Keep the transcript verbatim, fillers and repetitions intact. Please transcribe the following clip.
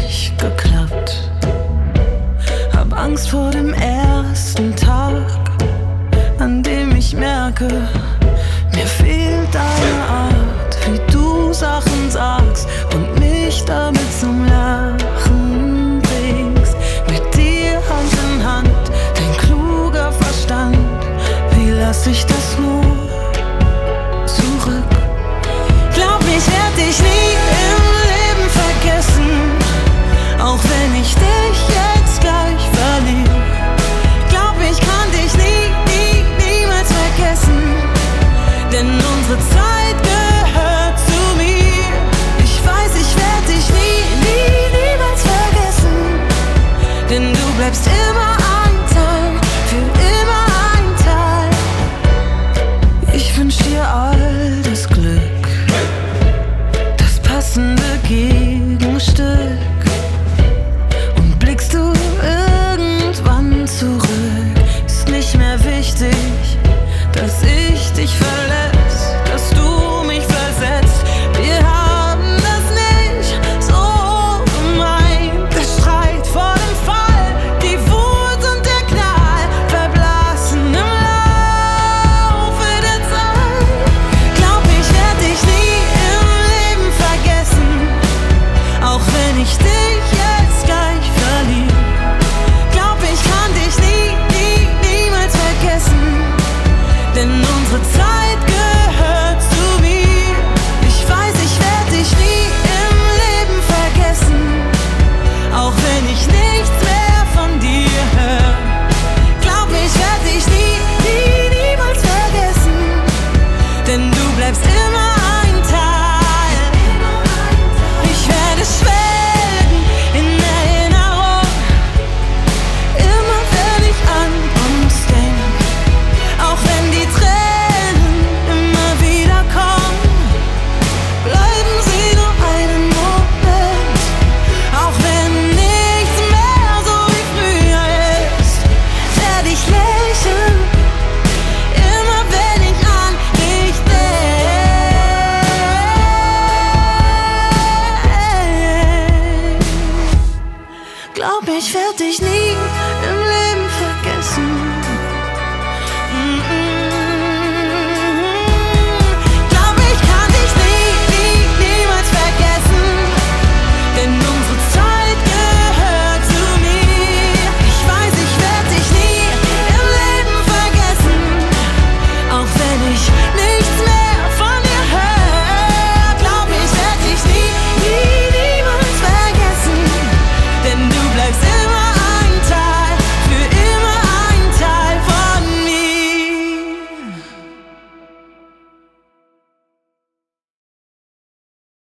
nicht geklappt. Hab Angst vor dem ersten Tag, an dem ich merke, mir fehlt deine Art, wie du Sachen sagst und mich damit zum Lachen bringst. Mit dir Hand in Hand, dein kluger Verstand, wie lass ich das nur zurück? Glaub, ich werd dich nie im Leben vergessen, auch wenn ich dich jetzt gleich verliere. Glaub, ich kann dich nie, nie, niemals vergessen, denn unsere Zeit gehört zu mir. Ich weiß, ich werd dich nie, nie, niemals vergessen, denn du bleibst immer ein Teil, für immer ein Teil. Ich wünsch dir all das Glück, das passende Gegenstück. Und blickst du irgendwann zurück, ist nicht mehr wichtig, dass ich dich verletzt, dass du mich versetzt. Wir haben das nicht so gemeint. Der Streit vor dem Fall, die Wut und der Knall verblassen im Laufe der Zeit. Glaub, ich werd dich nie im Leben vergessen, auch wenn ich dich jetzt gleich verliere. Glaub, ich kann dich nie, nie, niemals vergessen, denn unsere Zeit gehört zu mir. Ich weiß, ich werd dich nie im Leben vergessen, auch wenn ich nichts mehr von dir höre. Glaub, ich werd dich nie, nie, niemals vergessen, denn du bleibst immer ein Teil. Ich werde schwelgen in Erinnerung, immer wenn ich an uns denk. Auch wenn die Tränen immer wieder kommen, bleiben sie nur einen Moment. Auch wenn nichts mehr so wie früher ist, werd ich lächeln, immer wenn ich an dich denk. Glaub, ich werd dich nie